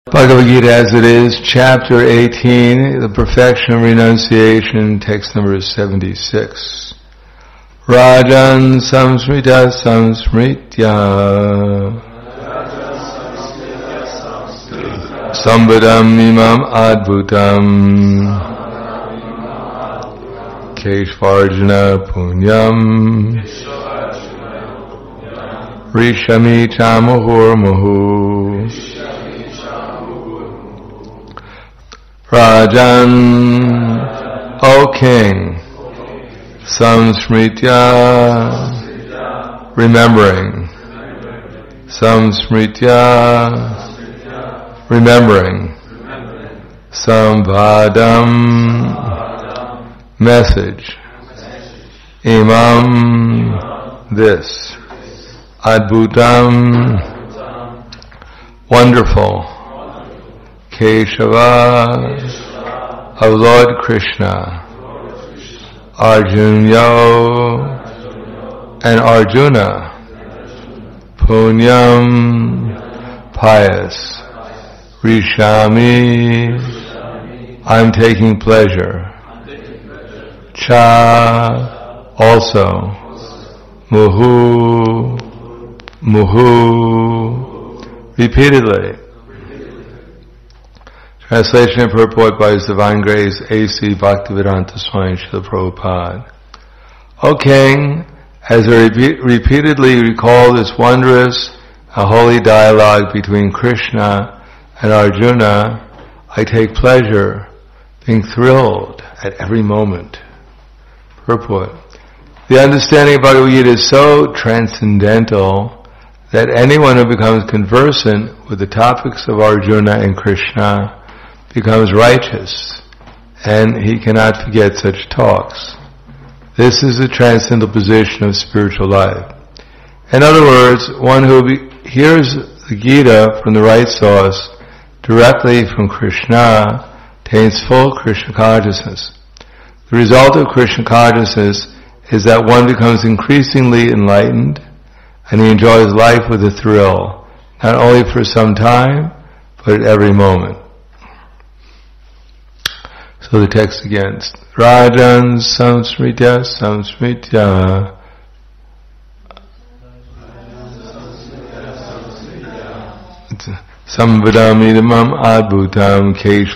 Bhagavad Gita as it is, chapter 18, the perfection of renunciation, text number 76. Rajan samsmrita samsmritya sambadam imam adbhutam keshvarjuna punyam rishami chamuhurmuhu Rajan, O King, samsmritya, remembering, samsmritya, remembering, samvadam, message, imam, this, adbhutam, wonderful, Keshava, of Lord Krishna, Arjuna, and Arjuna, Punyam, pious, Rishami, I'm taking pleasure, Cha, also, Muhu, Muhu, repeatedly. Translation and purport by His Divine Grace A.C. Bhaktivedanta Swami Srila Prabhupada. O King, as I repeatedly recall this wondrous, holy dialogue between Krishna and Arjuna, I take pleasure, being thrilled at every moment. Purport. The understanding of Bhagavad Gita is so transcendental that anyone who becomes conversant with the topics of Arjuna and Krishna becomes righteous, and he cannot forget such talks. This is the transcendental position of spiritual life. In other words, one who hears the Gita from the right source, directly from Krishna, attains full Krishna consciousness. The result of Krishna consciousness is that one becomes increasingly enlightened, and he enjoys life with a thrill, not only for some time, but at every moment. So the text again, Rajan samsmritya samsmritya Sambadam idamam adbhutam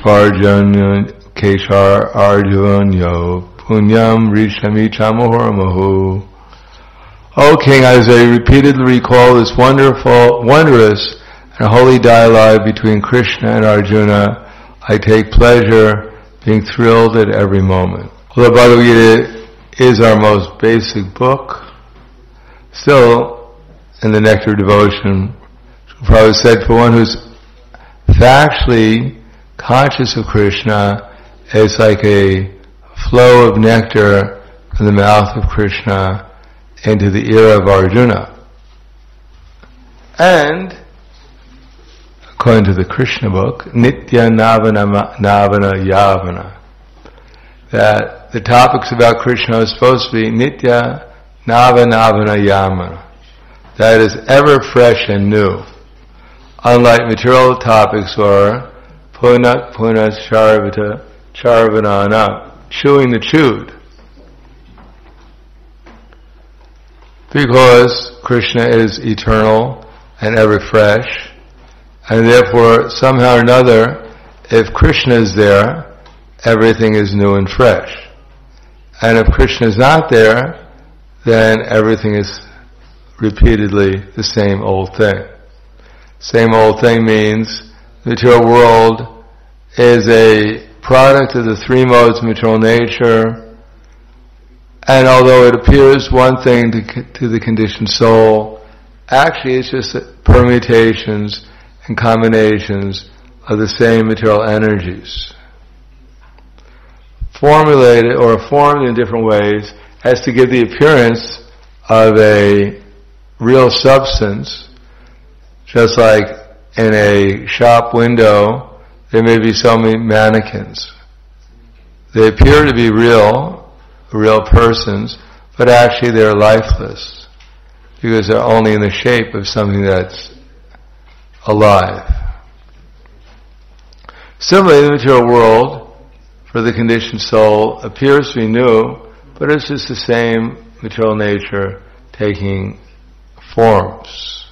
keshvar arjunyo punyam rishami chamuhurmuhu. O King, as I repeatedly recall this wondrous and holy dialogue between Krishna and Arjuna, I take pleasure being thrilled at every moment. Although Bhagavad Gita is our most basic book, still, in the Nectar of Devotion, Prabhupada said, for one who's factually conscious of Krishna, it's like a flow of nectar from the mouth of Krishna into the ear of Arjuna. And according to the Krishna book, Nitya Navana Yavana, that the topics about Krishna are supposed to be Nitya Navana Yavana, that is ever fresh and new. Unlike material topics or Punat Charvanana, chewing the chewed. Because Krishna is eternal and ever fresh, and therefore, somehow or another, if Krishna is there, everything is new and fresh. And if Krishna is not there, then everything is repeatedly the same old thing. Same old thing means the material world is a product of the three modes of material nature, and although it appears one thing to the conditioned soul, actually it's just permutations and combinations of the same material energies. Formulated or formed in different ways has to give the appearance of a real substance, just like in a shop window there may be so many mannequins. They appear to be real persons, but actually they're lifeless. because they're only in the shape of something that's alive. Similarly, the material world, for the conditioned soul, appears to be new, but it's just the same material nature taking forms.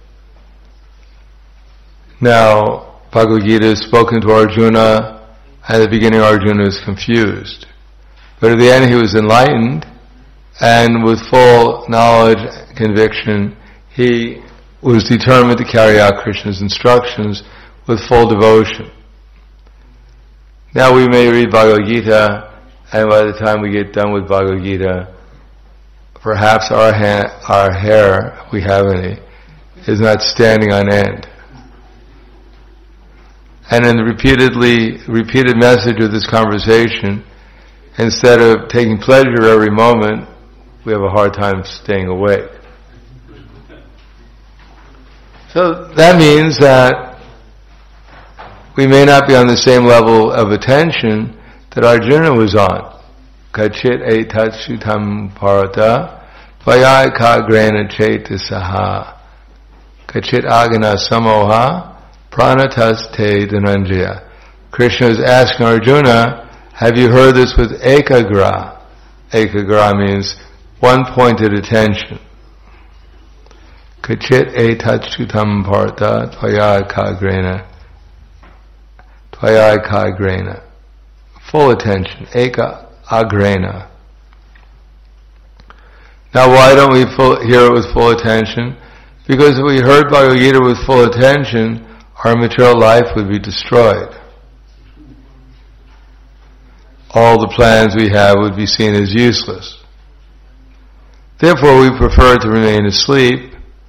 Now, Bhagavad Gita is spoken to Arjuna. At the beginning, Arjuna was confused. But at the end, he was enlightened, and with full knowledge, conviction, he was determined to carry out Krishna's instructions with full devotion. Now we may read Bhagavad Gita, and by the time we get done with Bhagavad Gita, perhaps our hair, if we have any, is not standing on end. And in the repeated message of this conversation, instead of taking pleasure every moment, we have a hard time staying awake. So that means that we may not be on the same level of attention that Arjuna was on. Kachit etatshutam parata vayaka grena chetasaha kachit agana samoha pranatas te dhananjaya. Krishna is asking Arjuna, have you heard this with ekagra? Ekagra means one-pointed attention. Kachit etatshutam parta tvayaka grena. Full attention. Eka agrena. Now why don't we hear it with full attention? Because if we heard Bhagavad Gita with full attention, our material life would be destroyed. All the plans we have would be seen as useless. Therefore, we prefer to remain asleep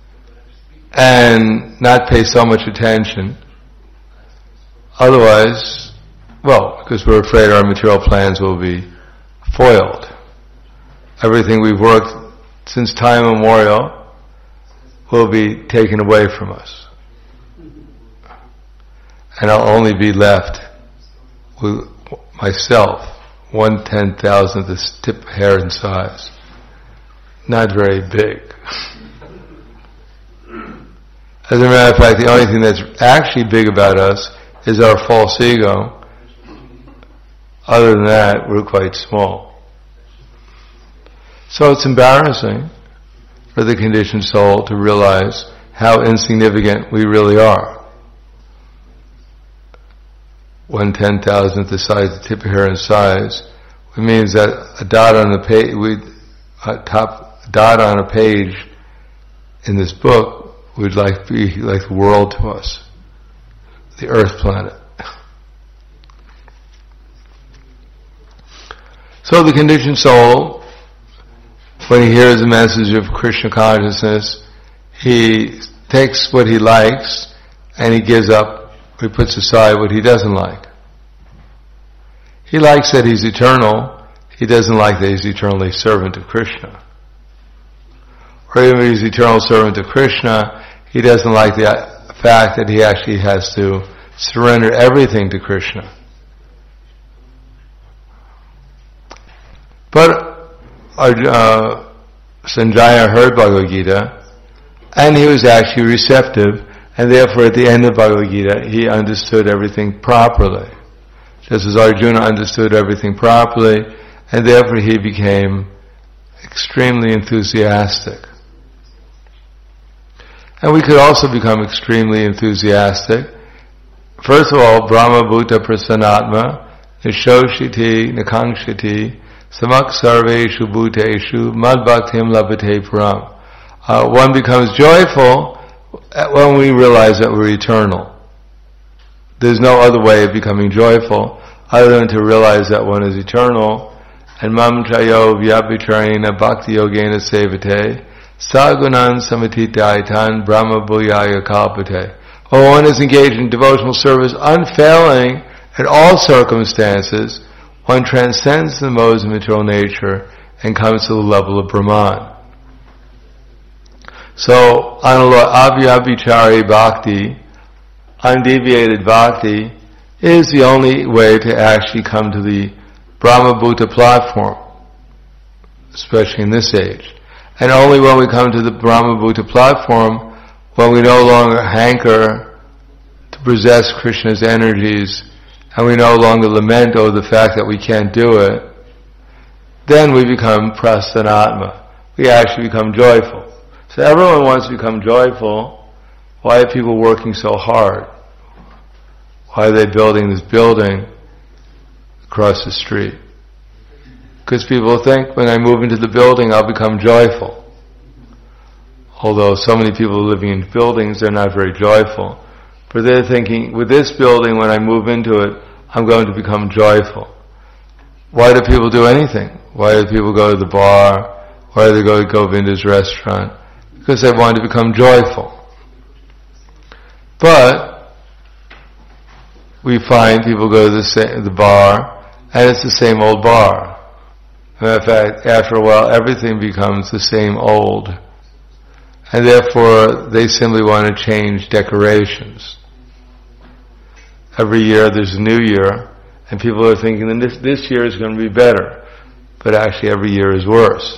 and not pay so much attention. Otherwise, because we're afraid our material plans will be foiled. Everything we've worked since time immemorial will be taken away from us. And I'll only be left with myself, 1/10,000th of the tip hair in size. Not very big. As a matter of fact, the only thing that's actually big about us is our false ego. Other than that, we're quite small. So it's embarrassing for the conditioned soul to realize how insignificant we really are. 1/10,000th the size, the tip of hair in size, it means that a dot on the page, dot on a page in this book would be like the world to us, the earth planet. So the conditioned soul, when he hears the message of Krishna consciousness, he takes what he likes and he gives up, he puts aside what he doesn't like. He likes that he's eternal, he doesn't like that he's eternally servant of Krishna. Or even if he's eternal servant of Krishna, he doesn't like the fact that he actually has to surrender everything to Krishna. But Sanjaya heard Bhagavad Gita, and he was actually receptive, and therefore at the end of Bhagavad Gita, he understood everything properly. Just as Arjuna understood everything properly, and therefore he became extremely enthusiastic. And we could also become extremely enthusiastic. First of all, Brahma Bhuta Prasanatma, Nishoshiti, Nakankshiti, Samak Sarveshu Bhuteshu, Mad Bhaktim Labhate Param. One becomes joyful when we realize that we're eternal. There's no other way of becoming joyful other than to realize that one is eternal. And Mam Chayo Vyabhicharena Bhakti Yogena Sevate, Sagunan Samatitaitan Brahma Bhuyaya Kalpate. When one is engaged in devotional service unfailing in all circumstances, one transcends the modes of material nature and comes to the level of Brahman. So, Abhyabhichari Bhakti, undeviated Bhakti, is the only way to actually come to the Brahma Bhuta platform, especially in this age. And only when we come to the Brahma Bhuta platform, when we no longer hanker to possess Krishna's energies and we no longer lament over the fact that we can't do it, then we become prasanatma. We actually become joyful. So everyone wants to become joyful. Why are people working so hard? Why are they building this building across the street? Because people think when I move into the building I'll become joyful. Although so many people are living in buildings, they're not very joyful. But they're thinking, with this building, when I move into it, I'm going to become joyful. Why do people do anything? Why do people go to the bar? Why do they go to Govinda's restaurant? Because they want to become joyful. But we find people go to the bar, and it's the same old bar. In fact, after a while, everything becomes the same old. And therefore, they simply want to change decorations. Every year there's a new year, and people are thinking that this year is going to be better. But actually every year is worse.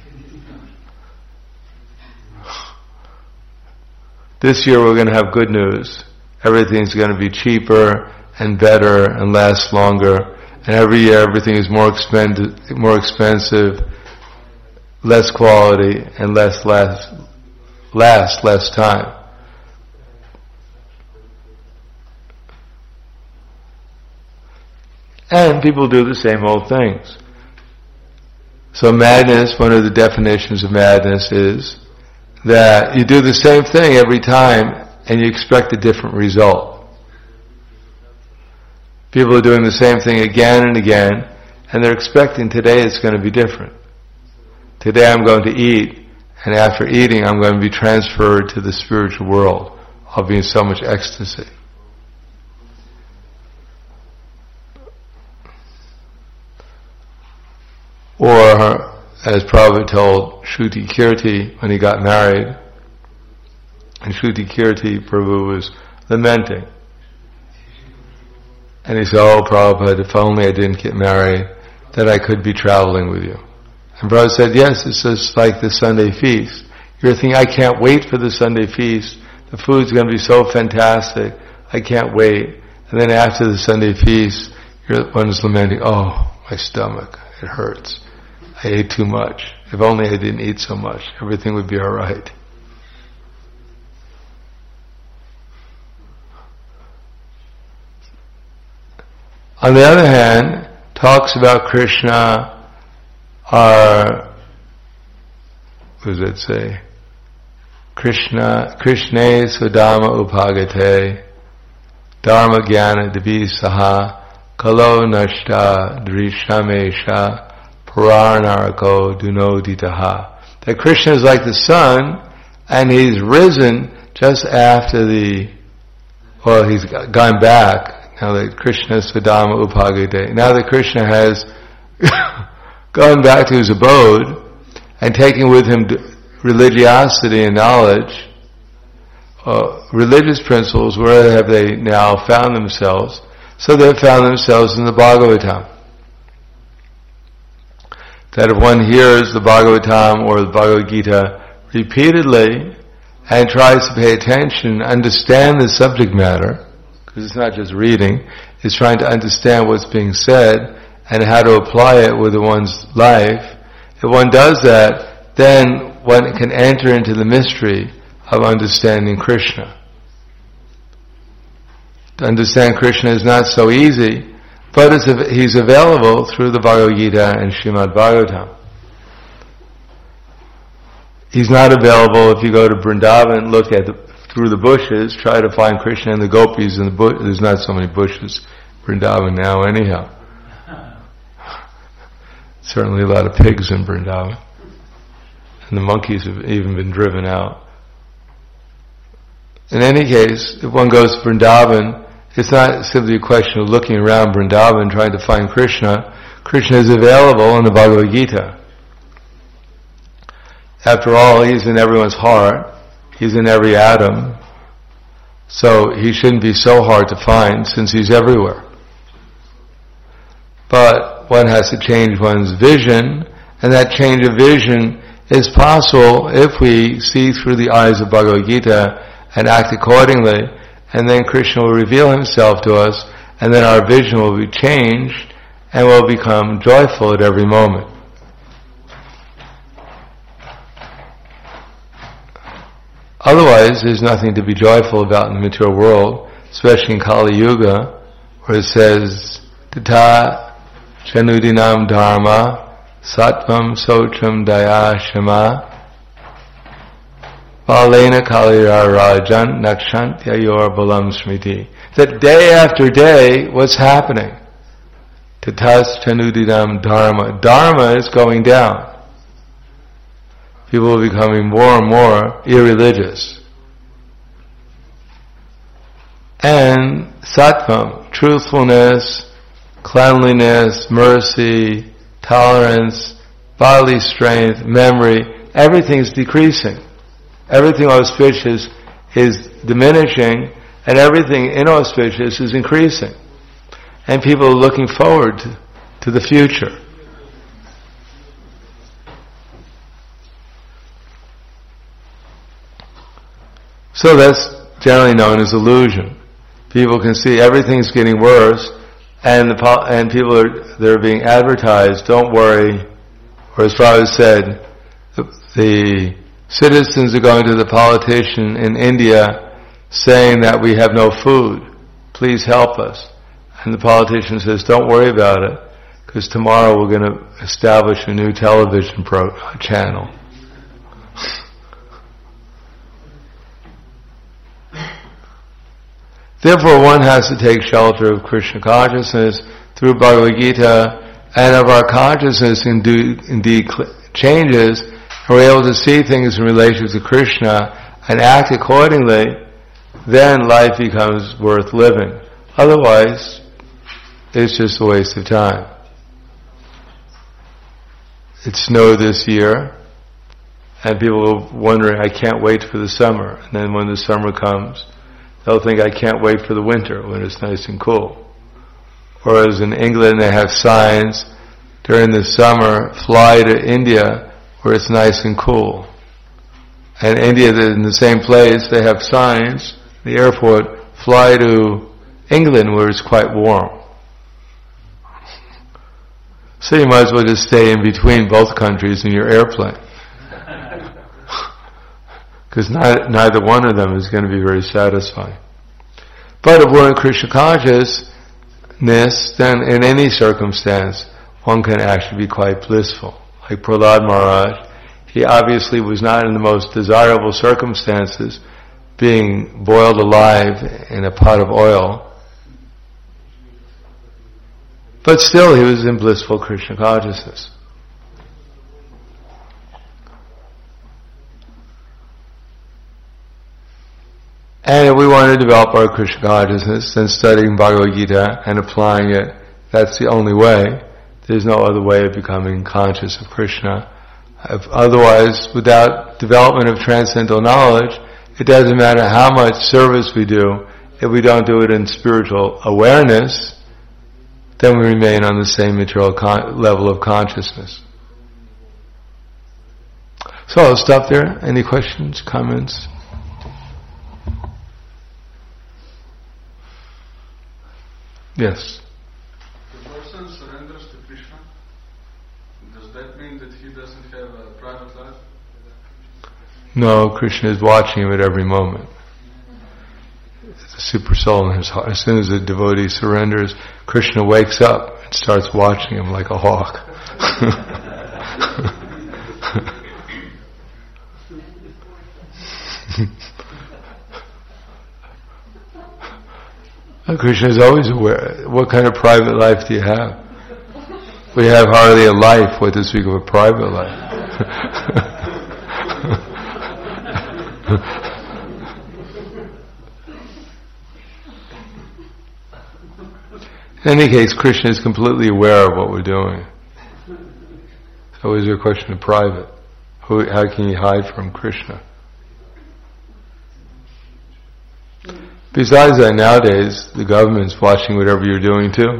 This year we're going to have good news. Everything's going to be cheaper and better and last longer. And every year everything is more expensive, less quality, and less time. And people do the same old things. So madness, one of the definitions of madness is that you do the same thing every time and you expect a different result. People are doing the same thing again and again, and they're expecting today it's going to be different. Today I'm going to eat, and after eating I'm going to be transferred to the spiritual world. I'll be in so much ecstasy. Or, as Prabhupada told Shruti Kirti when he got married, and Shruti Kirti Prabhu was lamenting. And he said, "Oh Prabhupada, if only I didn't get married, then I could be traveling with you." And Prabhupada said, "Yes, it's just like the Sunday feast. You're thinking, I can't wait for the Sunday feast. The food's going to be so fantastic. I can't wait." And then after the Sunday feast, one's lamenting, "Oh, my stomach, it hurts. I ate too much. If only I didn't eat so much, everything would be alright." On the other hand, talks about Krishna are, what does it say? Krishna Sudama Upagate Dharma Jnana Devi Saha Kalo Nashta Drishamesha Puranarako Dunoditaha. That Krishna is like the sun, and he's risen just after he's gone back. Now that Krishna Sudama Upagate. Now that Krishna has gone back to his abode and taken with him religiosity and knowledge, religious principles, where have they now found themselves? So they've found themselves in the Bhagavatam. That if one hears the Bhagavatam or the Bhagavad Gita repeatedly and tries to pay attention, understand the subject matter, because it's not just reading, it's trying to understand what's being said and how to apply it with one's life. If one does that, then one can enter into the mystery of understanding Krishna. To understand Krishna is not so easy, but he's available through the Bhagavad Gita and Srimad Bhagavatam. He's not available if you go to Vrindavan, look at through the bushes, try to find Krishna and the gopis in the bush. There's not so many bushes in Vrindavan now anyhow. Certainly a lot of pigs in Vrindavan. And the monkeys have even been driven out. In any case, if one goes to Vrindavan, it's not simply a question of looking around Vrindavan trying to find Krishna. Krishna is available in the Bhagavad Gita. After all, he's in everyone's heart. He's in every atom. So he shouldn't be so hard to find since he's everywhere. But one has to change one's vision, and that change of vision is possible if we see through the eyes of Bhagavad Gita and act accordingly, and then Krishna will reveal himself to us, and then our vision will be changed and we'll become joyful at every moment. Otherwise, there's nothing to be joyful about in the material world, especially in Kali Yuga, where it says, Tata Chanudinam Dharma Sattvam Socham Daya Shama Balena Kalira Rajan Nakshantya Yor Balam Smriti. That day after day, what's happening? Tatas Chanudinam Dharma. Dharma is going down. People are becoming more and more irreligious. And sattvam, truthfulness, cleanliness, mercy, tolerance, bodily strength, memory, everything is decreasing. Everything auspicious is diminishing, and everything inauspicious is increasing. And people are looking forward to the future. So that's generally known as illusion. People can see everything's getting worse, and people they're being advertised, don't worry, or as Prabhupada said, the citizens are going to the politician in India saying that we have no food, please help us. And the politician says, don't worry about it, because tomorrow we're going to establish a new television channel. Therefore, one has to take shelter of Krishna consciousness through Bhagavad Gita, and if our consciousness indeed changes, and we're able to see things in relation to Krishna and act accordingly, then life becomes worth living. Otherwise, it's just a waste of time. It snowed this year, and people are wondering, I can't wait for the summer. And then when the summer comes, they'll think, I can't wait for the winter when it's nice and cool. Whereas in England they have signs, during the summer, fly to India where it's nice and cool. And India, in the same place, they have signs, the airport, fly to England where it's quite warm. So you might as well just stay in between both countries in your airplane. Because neither one of them is going to be very satisfying. But if we're in Krishna consciousness, then in any circumstance, one can actually be quite blissful. Like Prahlad Maharaj, he obviously was not in the most desirable circumstances, being boiled alive in a pot of oil. But still he was in blissful Krishna consciousness. And if we want to develop our Krishna consciousness, then studying Bhagavad Gita and applying it, that's the only way. There's no other way of becoming conscious of Krishna. Otherwise, without development of transcendental knowledge, it doesn't matter how much service we do. If we don't do it in spiritual awareness, then we remain on the same material level of consciousness. So I'll stop there. Any questions, comments? Yes. The person surrenders to Krishna. Does that mean that he doesn't have a private life? No, Krishna is watching him at every moment. The super soul in his heart. As soon as the devotee surrenders, Krishna wakes up and starts watching him like a hawk. Krishna is always aware. What kind of private life do you have? We have hardly a life, what to speak of a private life. In any case, Krishna is completely aware of what we're doing. So is your question of private? How can you hide from Krishna? Besides that, nowadays, the government's watching whatever you're doing too.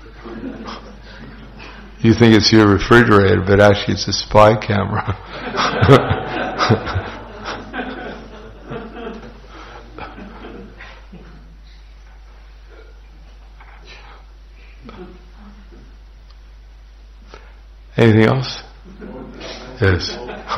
You think it's your refrigerator, but actually it's a spy camera. Anything else? Yes.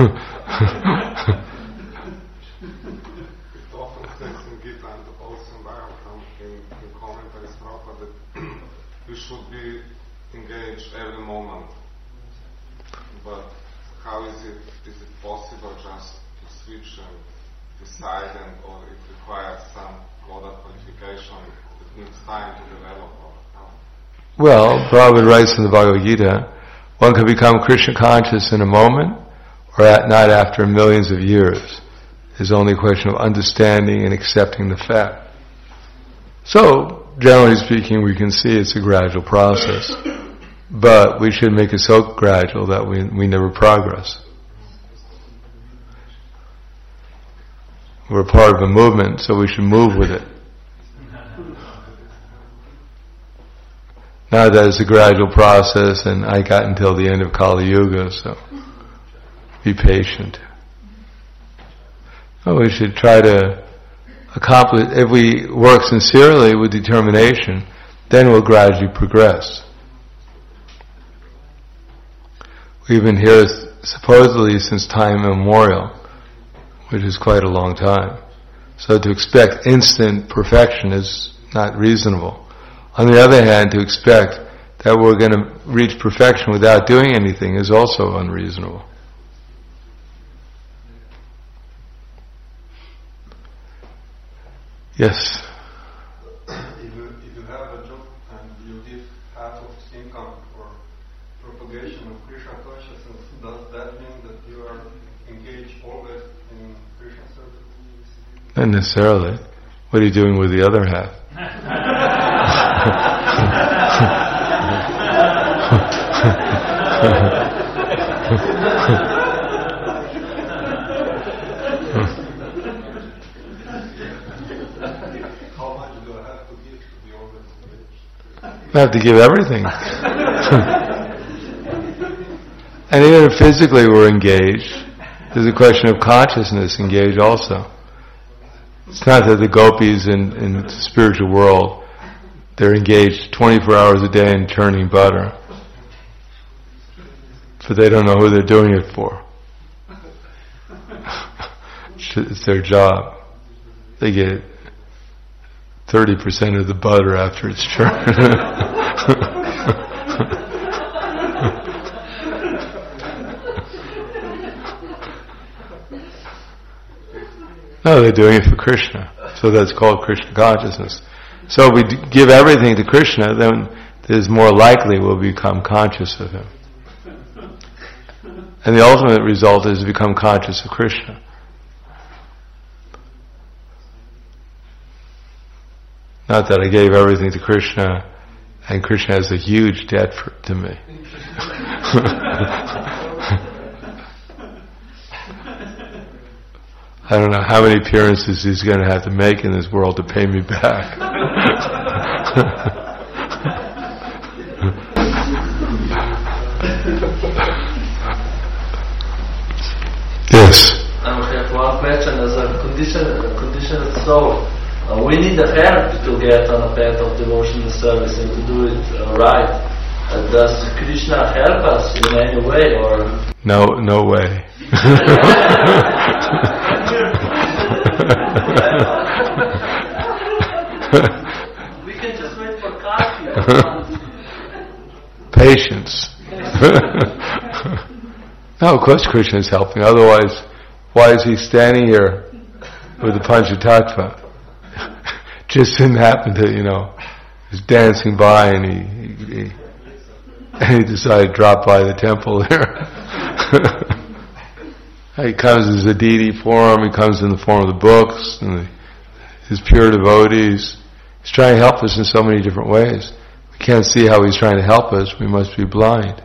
We should be engaged every moment. But how is it possible just to switch and decide, or it requires some other qualification, it needs time to develop? Well, Prabhupada writes in the Bhagavad Gita, one can become Krishna conscious in a moment or not after millions of years. It's only a question of understanding and accepting the fact. So, generally speaking, we can see it's a gradual process. But we should make it so gradual that we never progress. We're part of a movement, so we should move with it. Not that it's a gradual process and I got until the end of Kali Yuga, so be patient. No, we should try to accomplish, if we work sincerely with determination, then we'll gradually progress. We've been here supposedly since time immemorial, which is quite a long time. So to expect instant perfection is not reasonable. On the other hand, to expect that we're going to reach perfection without doing anything is also unreasonable. Yes? If you have a job and you give half of income for propagation of Krishna consciousness, does that mean that you are engaged always in Krishna service? Not necessarily. What are you doing with the other half? I have to give everything. And even if physically we're engaged, there's a question of consciousness engaged also. It's not that the gopis in the spiritual world, they're engaged 24 hours a day in churning butter. But they don't know who they're doing it for. It's their job. They get 30% of the butter after it's churned. No, they're doing it for Krishna. So that's called Krishna consciousness. So if we give everything to Krishna, then there's more likely we'll become conscious of Him. And the ultimate result is to become conscious of Krishna. Not that I gave everything to Krishna and Krishna has a huge debt to me. I don't know how many appearances he's going to have to make in this world to pay me back. Yes. I have one question. As a conditioned soul, we need a help to get on a path of devotional service and to do it right. Does Krishna help us in any way, or? No way. We can just wait for coffee. Patience. No, of course Krishna is helping. Otherwise, why is he standing here with the Panchatattva? Just didn't happen to, he's dancing by and he decided to drop by the temple there. He comes as a deity form, he comes in the form of the books, and his pure devotees. He's trying to help us in so many different ways. We can't see how he's trying to help us, we must be blind.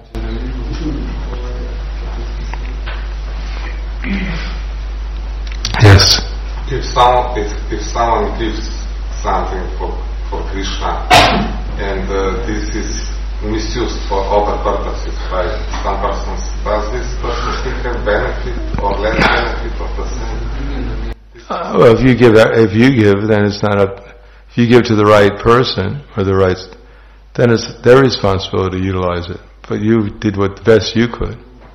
Yes? If someone gives something for Krishna and this is misused for other purposes by some persons, does this person still have benefit or less benefit of the same? Well, if you give, then it's not up. If you give to the right person or the right then it's their responsibility to utilize it. But you did what the best you could.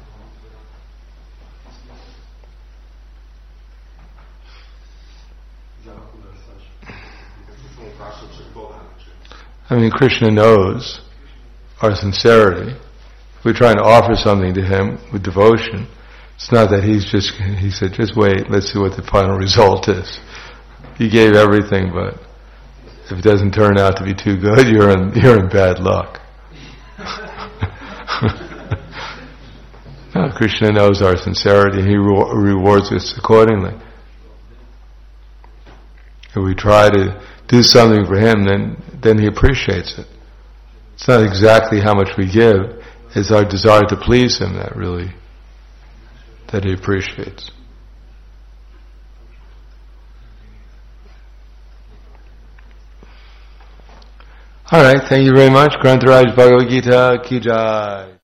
I mean, Krishna knows our sincerity. If we're trying to offer something to Him with devotion, it's not that He said, just wait, let's see what the final result is. He gave everything, but if it doesn't turn out to be too good, you're in bad luck. No, Krishna knows our sincerity, and He rewards us accordingly. If we try to do something for Him, then He appreciates it. It's not exactly how much we give, it's our desire to please Him that He appreciates. Alright, thank you very much. Grantaraj Bhagavad Gita Ki Jai.